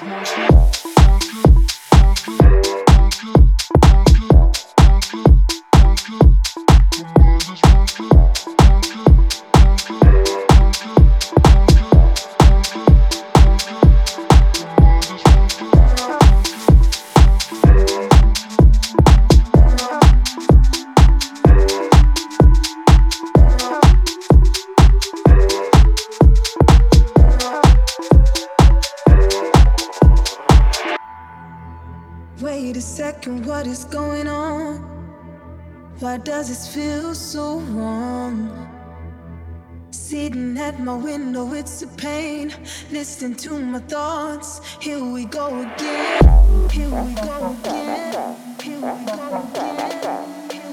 Wait a second, what is going on? Why does this feel so wrong? Sitting at my window, it's a pain. Listening to my thoughts. Here we go again. Here we go again. Here we go again.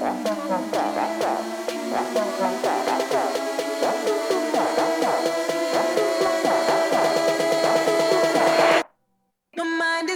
My mind is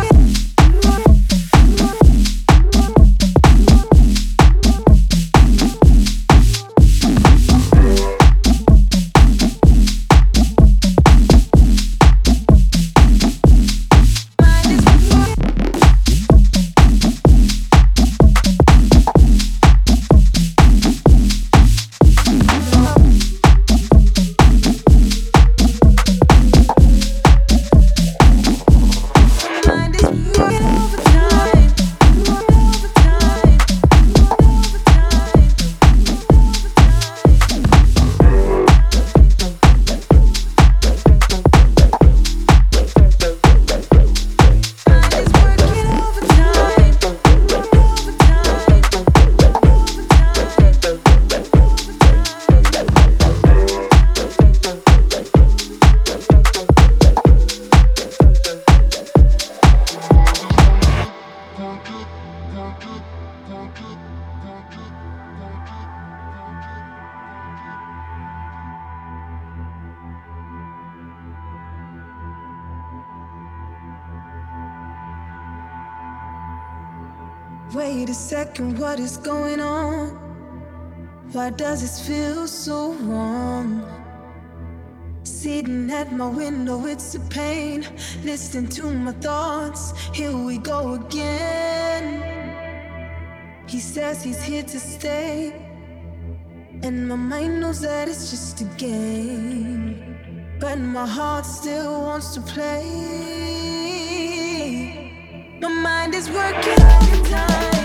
Wait a second, what is going on? Why does this feel so wrong? Sitting at my window, it's a pain. Listening to my thoughts. Here we go again. He says he's here to stay, and my mind knows that it's just a game, but my heart still wants to play. My mind is working overtime.